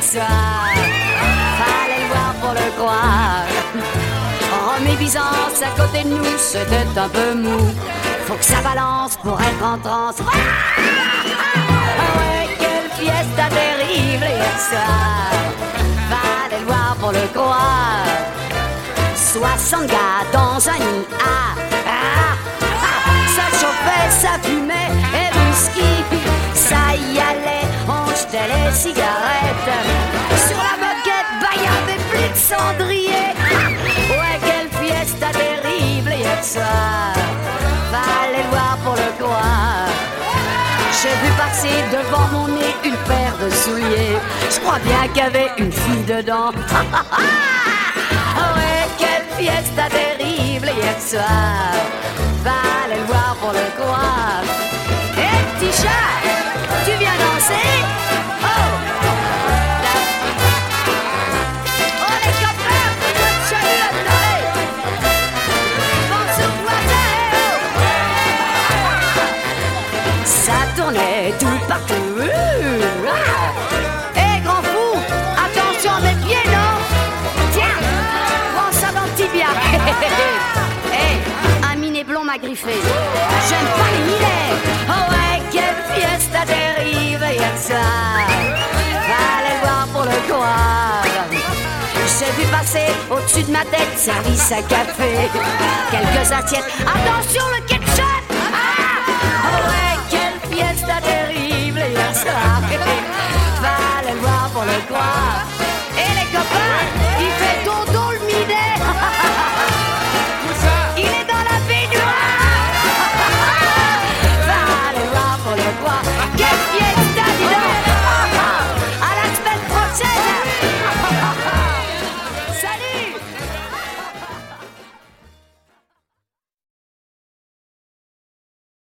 soir. Fallait le voir pour le croire. Rome et Byzance à côté de nous, c'était un peu mou. Faut que ça balance pour être en transe. Ah ouais, quelle fiesta terrible hier soir. Fallait le voir pour le croire. 60 gars dans un nid. Ça chauffait, ça fumait et whisky. Ça y allait, on jetait les cigarettes. Sur la moquette, bah y'avait plus de cendrier. Ouais, quelle fiesta terrible hier soir. Fallait le voir pour le croire. J'ai vu passer devant mon nez une paire de souliers. Je crois bien qu'il y avait une fille dedans. Ouais, quelle fiesta terrible hier soir. Fallait le voir pour le croire. Hé, petit chat, tu viens danser? Oh! Oh, les copains, salut la soirée! Pense au voisin, oh! Ça tournait tout partout. Hé, grand fou, attention à mes pieds, non? Tiens, prends ça dans le tibia. Hey, un minet blond m'a griffé. J'aime pas les minets. Oh ouais, quelle fiesta terrible hier soir. Fallait le voir pour le croire. J'ai vu passer au-dessus de ma tête service à café. Quelques assiettes. Attention le ketchup.